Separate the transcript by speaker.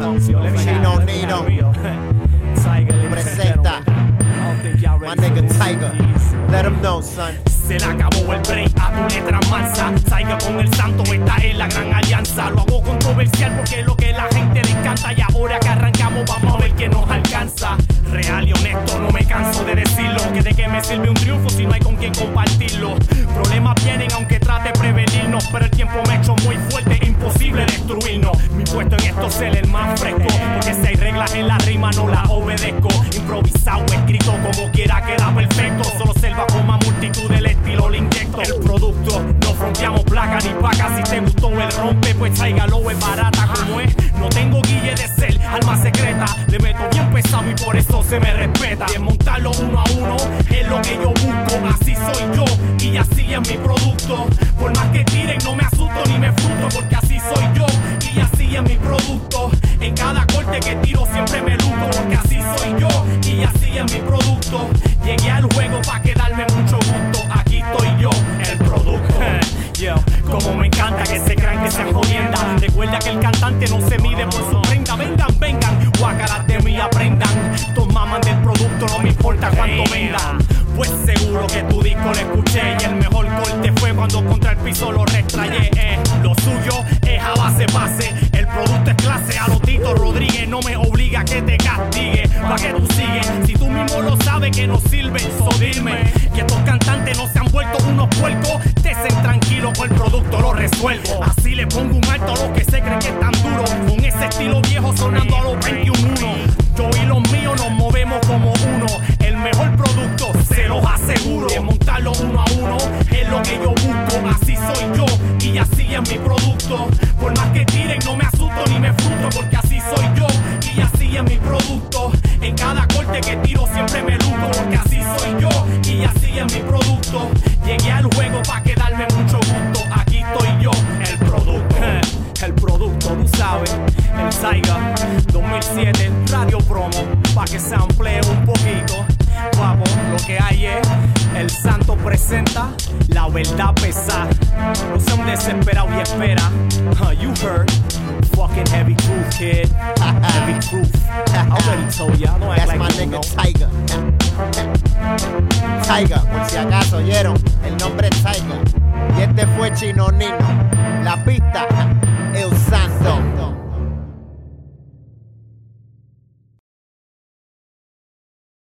Speaker 1: Chino Nino presenta my nigga Tiger. Let him know, son.
Speaker 2: Se le acabó el break a tu letra mansa. Saiga con el santo, esta es la gran alianza. Lo hago controversial porque es lo que la gente le encanta. Y ahora que arrancamos vamos a ver que nos alcanza. Real y honesto, no me canso de decirlo. Que de qué me sirve un triunfo si no hay con quien compartirlo. Problemas vienen aunque trate de prevenirnos, pero el tiempo me ha hecho muy fuerte, imposible destruirnos. Mi puesto en esto es ser el más fresco, porque si hay reglas en la rima no las obedezco. Improvisado, escrito como quiera queda perfecto. Solo se va con más multitud del estilo le inyecto. El producto, no fronteamos placa ni paca. Si te gustó el rompe, pues tráigalo, es barata como es. No tengo guille de ser alma secreta. Le meto bien pesado y por eso se me respeta. Desmontarlo uno a uno es lo que yo busco. Así soy yo y así es mi producto. Por más que tiren no me asusto ni me frustro, porque así soy yo y así es mi producto. En cada corte que tiro siempre me luto, porque así soy yo y así es mi producto. Llegué al juego pa' quedarme mucho gusto. Aquí estoy yo, el producto. Yo, como me encanta que se crean que sean jodienda. Recuerda que el cantante no se mide por su prenda. Vengan, vengan, guacaras de mí aprendan. Todos maman del producto, no me importa cuánto vendan. Pues seguro que tu disco lo escuché y el mejor corte fue cuando contra el piso lo restrayé. Lo suyo es a base base. El producto es clase, a lo Tito Rodríguez. No me obliga a que te castigue, pa' que tú sigues. Si tú mismo lo sabes que no sirve, so dime que estos cantantes no se han vuelto unos puercos. Desen tranquilo, con el producto lo resuelvo. Así le pongo un alto a los que se creen que están duros, con ese estilo viejo sonando a los 21. Yo y los míos nos movemos como uno. El mejor producto, se los aseguro. Desmontarlo uno a uno es lo que yo busco. Así soy yo y así es mi producto. Por más que tiren no me asusto ni me frustro, porque así soy yo y así es mi producto. En cada corte que tiro siempre me luto, porque así soy yo y así es mi producto. Llegué al juego pa' quedarme mucho gusto. Aquí estoy yo, el producto. El producto, tú sabes, el Saiga 2007, Radio Promo, pa' que se amplíe un poquito. Papo, lo que hay es, el santo presenta la verdad pesada. No sea un desesperado y espera. You heard, fucking heavy truth, kid. Heavy truth. I already told ya, don't act
Speaker 1: That's
Speaker 2: like
Speaker 1: my
Speaker 2: you
Speaker 1: nigga
Speaker 2: know.
Speaker 1: Tiger. Tiger, por si acaso oyeron, el nombre es Tiger. Y este fue Chino Nino.